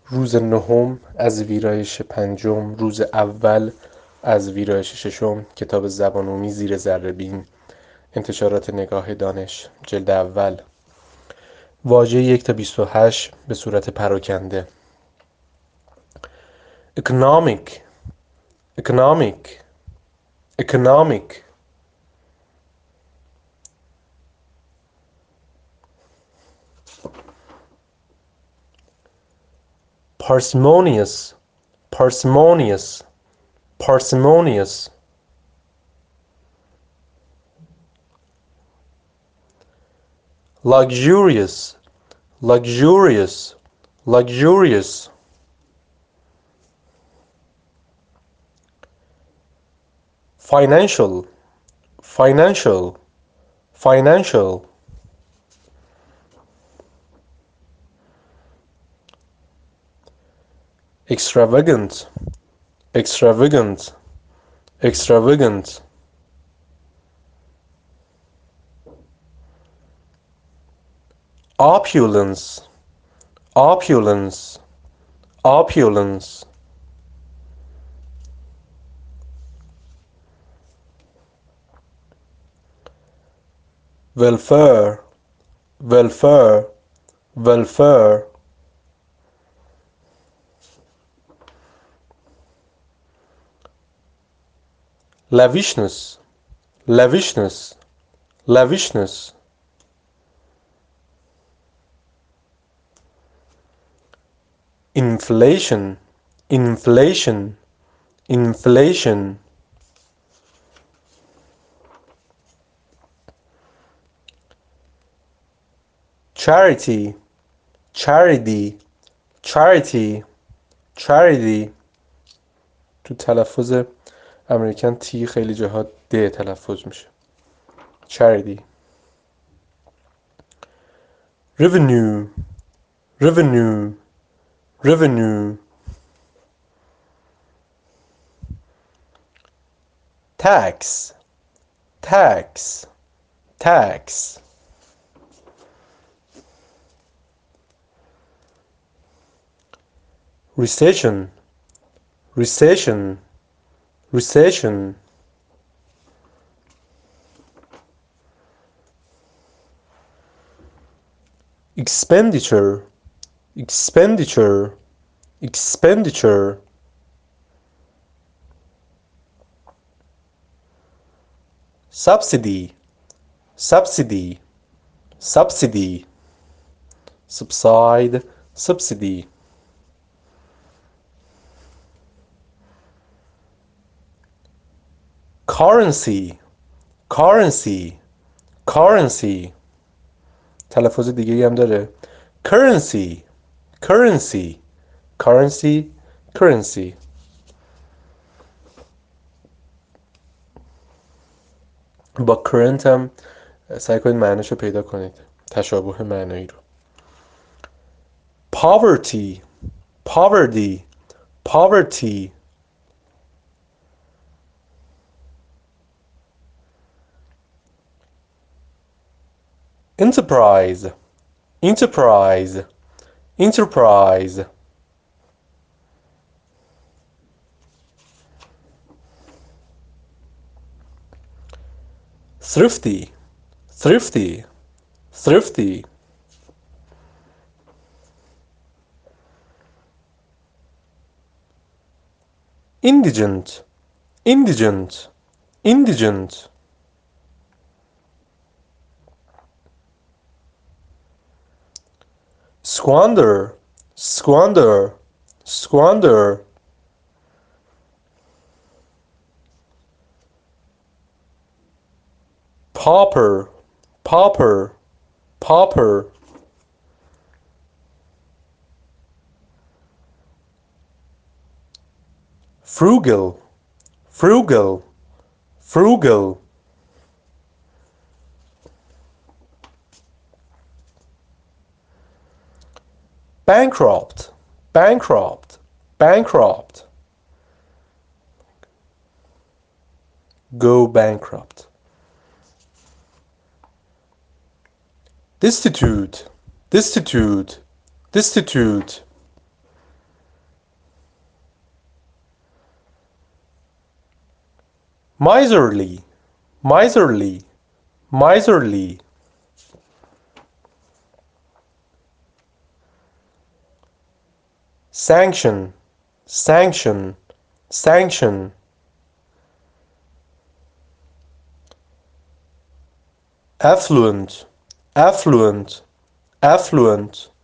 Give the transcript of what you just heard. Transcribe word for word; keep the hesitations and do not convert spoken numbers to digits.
روز نهم از ویرایش پنجم، روز اول از ویرایش ششم. کتاب زبان عمومی زیر ذره‌بین. انتشارات نگاه دانش، جلد اول. واژه یک تا بیست و هشت به صورت پراکنده. economic economic economic parsimonious parsimonious parsimonious luxurious luxurious luxurious financial financial financial extravagant extravagant extravagant opulence opulence opulence welfare welfare welfare lavishness lavishness lavishness inflation inflation inflation charity charity charity charity تو تلفظ امریکن تی خیلی جاها د تلفظ میشه. charity revenue revenue revenue tax tax tax recession recession recession expenditure expenditure expenditure subsidy subsidy subsidy subside subsidy currency currency currency تلفظ دیگه هم داره. currency currency currency currency با current هم سعی کنید معنیش رو پیدا کنید، تشابه معنایی رو. poverty poverty poverty enterprise enterprise enterprise thrifty thrifty thrifty indigent indigent indigent squander squander squander pauper pauper pauper frugal frugal frugal bankrupt bankrupt bankrupt go bankrupt destitute destitute destitute miserly, miserly, miserly. Sanction, sanction, sanction. Affluent, affluent, affluent.